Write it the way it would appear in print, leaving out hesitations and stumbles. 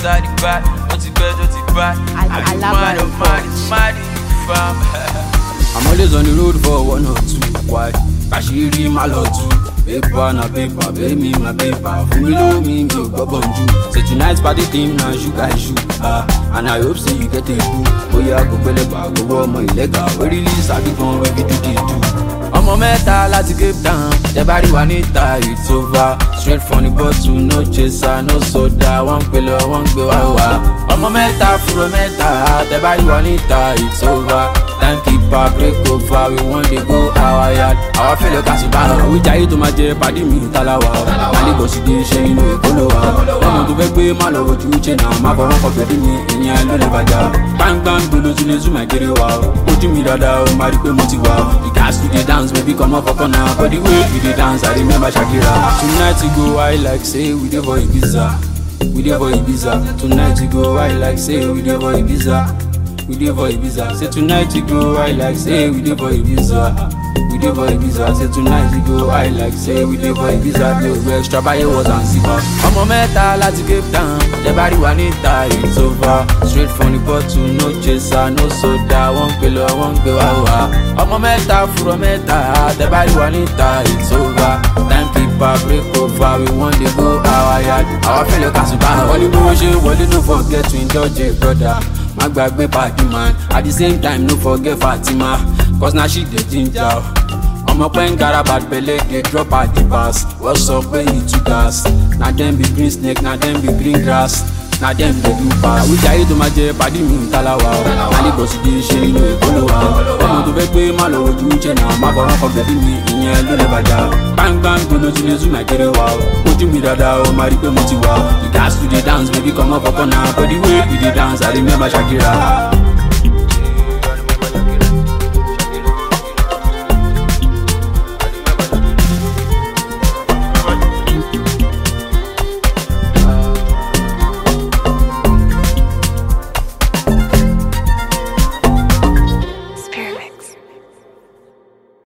inside the back. Don't you bad. I'm mad, fam. I'm always on the road for 1 or 2. Why? Kashiri malotu. Paper na paper, pay me my paper. Follow me, go bonju. Say tonight's party theme now, you guys shoot. And I hope say you get a boo. Oh yeah, go pele ba, go warm my lega. We release I be gon' we be do. Ọmọ mẹ́ta láti Cape Town, the body wa níta, it's over. Straight from the bottle, no chaser, no soda. Wọ́n pè lọ, wọ́n gbé wá wá. Ọmọ mẹ́ta fúro mẹ́ta, the body wa níta, it's over. Time keeper break over, we want to go our yard. Our fellow Kasuba, we jayé tó máa jẹ pàdé mi talawa. Àlébọ̀ sì dé ṣe inú ìkóló wa. Ọmọ tó fẹ́ gbé má lọ ojú ṣe náà, má fọwọ́ kọ bẹ̀rẹ̀ mi, ìyẹn ló lè bàjá. Gbangban gbolo tún lè zoom ẹ̀kẹ́rẹ́ wa. Ojú mi dáadáa, ó máa rí pé mo ti wà. The gas we dey dance, baby come up for corner. But the way we dey dance, I remember Shakira. Tonight we go high like say we dey for Ibiza. We dey for Ibiza. Tonight we go high like say we dey for Ibiza. We dey for Ibiza. Say tonight we go high like say we dey for Ibiza. We dey for Ibiza. Say tonight we go high like say we dey for Ibiza. Blow extra buy was and Zanzibar. Ọmọ mẹ́ta láti Cape Town, the body wa níta, it's over. Straight from the bottle, no chaser, no soda. Wọ́n pè lọ, wọ́n gbé wá wá. Ọmọ mẹ́ta fúro mẹ́ta, the body wa níta, it's over. Time keeper break over, we want to go our yard. Our fellow Kasuba, wọ́n ní bí wọ́n ṣe wọlé, no forget to indulge a brother. Má gbàgbé party man, at the same time no forget Fatima, cause now she dey ginger. Ọmọ pẹ́ ń gara bad belle dey drop at the pass. What's up when you too gas? Na dem be green snake, na dem be green grass. Na dem dey do pass. We jayé tó máa jẹ pàdé mi talawa. Àlébọ̀ sì dé ṣe inú ìkóló wa. Ọmọ tó fẹ́ gbé má lọ ojú ṣe náà, má fọwọ́ kọ bẹ̀rẹ̀ mi, ìyẹn ló lè bàjá. Gbangban gbolo tún lè zoom ẹ̀kẹ́rẹ́ wa. Ojú mi dáadáa, ó máa rí pé mo ti wà. The gas we dey dance, baby come up for corner. But the way we dey dance, I remember Shakira.